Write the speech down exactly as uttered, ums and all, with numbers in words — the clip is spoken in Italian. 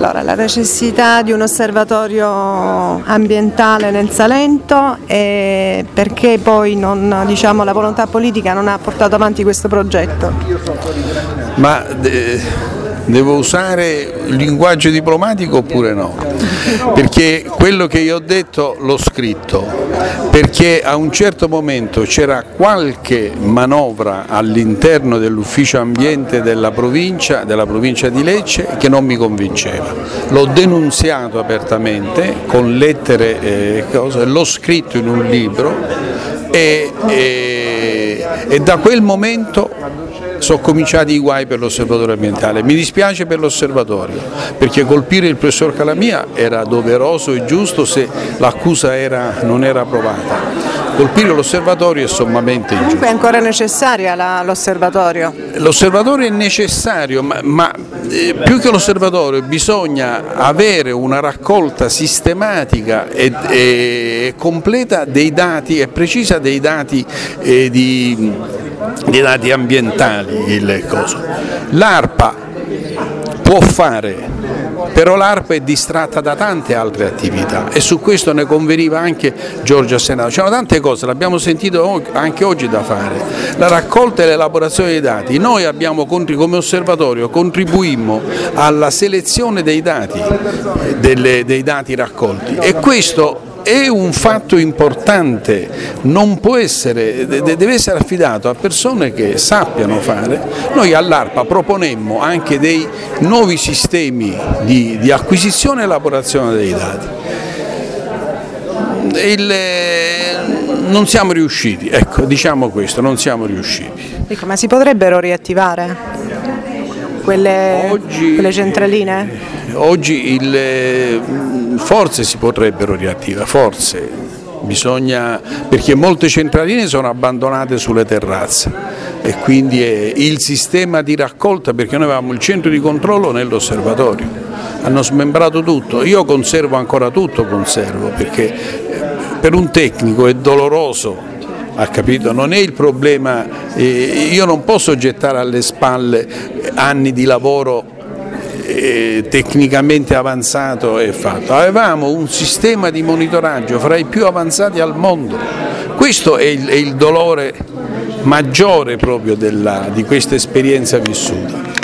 Allora, la necessità di un osservatorio ambientale nel Salento e perché poi non, diciamo, la volontà politica non ha portato avanti questo progetto? Ma de- devo usare il linguaggio diplomatico oppure no? Perché quello che io ho detto l'ho scritto, perché a un certo momento c'era qualche manovra all'interno dell'ufficio ambiente della provincia, della provincia di Lecce che non mi convinceva. L'ho denunziato apertamente con lettere e cose, l'ho scritto in un libro e, e, e da quel momento sono cominciati i guai per l'osservatorio ambientale. Mi dispiace per l'osservatorio, perché colpire il professor Calamia era doveroso e giusto se l'accusa era, non era provata. Colpire l'osservatorio è sommamente ingiusto. Comunque è ancora necessaria la, l'osservatorio? L'osservatorio è necessario, ma, ma eh, più che l'osservatorio bisogna avere una raccolta sistematica e, e completa dei dati e precisa dei dati eh, di... dei dati ambientali. Il coso. L'ARPA può fare, però l'ARPA è distratta da tante altre attività e su questo ne conveniva anche Giorgio a Senato. C'erano tante cose, l'abbiamo sentito anche oggi da fare, la raccolta e l'elaborazione dei dati. Noi abbiamo come osservatorio contribuimmo alla selezione dei dati, delle, dei dati raccolti e questo è un fatto importante, non può essere, deve essere affidato a persone che sappiano fare. Noi all'ARPA proponemmo anche dei nuovi sistemi di, di acquisizione e elaborazione dei dati. Il, non siamo riusciti, ecco, diciamo questo, non siamo riusciti. Ecco, ma si potrebbero riattivare quelle, oggi, quelle centraline? Oggi il, forse si potrebbero riattivare, forse, bisogna, perché molte centraline sono abbandonate sulle terrazze e quindi è il sistema di raccolta, perché noi avevamo il centro di controllo nell'osservatorio, hanno smembrato tutto, io conservo ancora tutto, conservo, perché per un tecnico è doloroso, ha capito? Non è il problema, eh, io non posso gettare alle spalle anni di lavoro eh, tecnicamente avanzato e fatto. Avevamo un sistema di monitoraggio fra i più avanzati al mondo, questo è il, è il dolore maggiore proprio della, di questa esperienza vissuta.